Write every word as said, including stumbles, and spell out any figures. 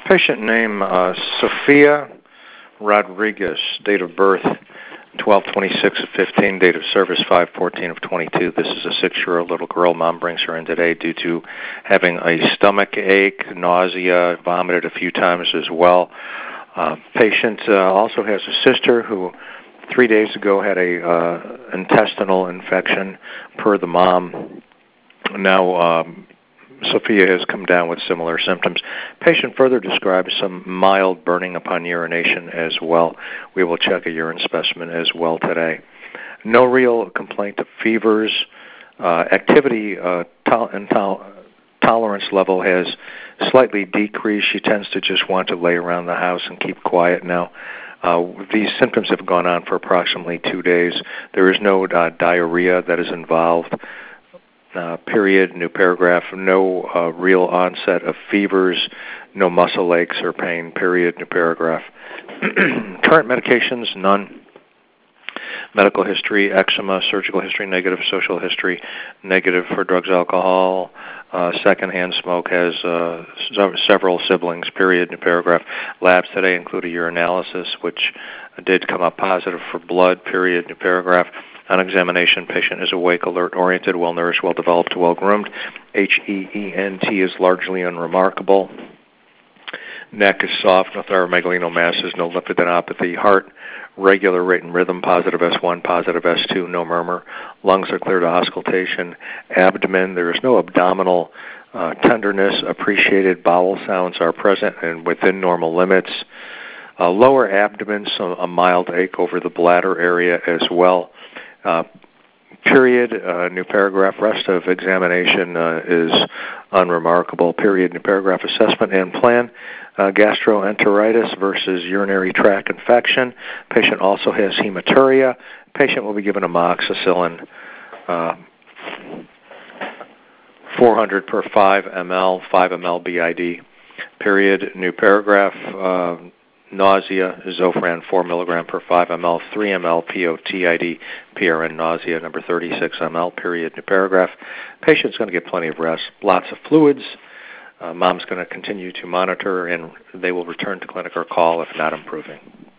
Patient name, uh, Sophia Rodriguez, date of birth twelve twenty-six of fifteen, date of service five fourteen of twenty-two. This is a six-year-old little girl. Mom brings her in today due to having a stomach ache, nausea, vomited a few times as well. Uh, patient uh, also has a sister who three days ago had a uh, intestinal infection per the mom. Now, um, Sophia has come down with similar symptoms. Patient further describes some mild burning upon urination as well. We will check a urine specimen as well today. No real complaint of fevers. Uh, activity uh, to- and to- tolerance level has slightly decreased. She tends to just want to lay around the house and keep quiet now. Uh, these symptoms have gone on for approximately two days. There is no uh, diarrhea that is involved. Uh, period, new paragraph, no uh, real onset of fevers, no muscle aches or pain, period, new paragraph. Current medications, none. Medical history, eczema, surgical history, negative. Social history, negative for drugs, alcohol. Uh, secondhand smoke, has uh, several siblings, period, new paragraph. Labs today include a urinalysis, which did come up positive for blood, period, new paragraph. On examination, patient is awake, alert, oriented, well-nourished, well-developed, well-groomed. H E E N T is largely unremarkable. Neck is soft, no thyromegalinomasses, no lymphadenopathy. Heart, regular rate and rhythm, positive S one, positive S two, no murmur. Lungs are clear to auscultation. Abdomen, there is no abdominal uh, tenderness. Appreciated bowel sounds are present and within normal limits. Uh, lower abdomen, so a mild ache over the bladder area as well. Uh, period, uh, new paragraph. Rest of examination uh, is unremarkable. Period, new paragraph. Assessment and plan. Uh, gastroenteritis versus urinary tract infection. Patient also has hematuria. Patient will be given amoxicillin, uh, four hundred per five milliliters, five milliliters B I D. Period, new paragraph. Uh, Nausea, Zofran, four milligrams per five milliliters, three milliliters P O T I D, P R N nausea, number thirty-six milliliters, period, new paragraph. Patient's going to get plenty of rest, lots of fluids. Uh, mom's going to continue to monitor, and they will return to clinic or call if not improving.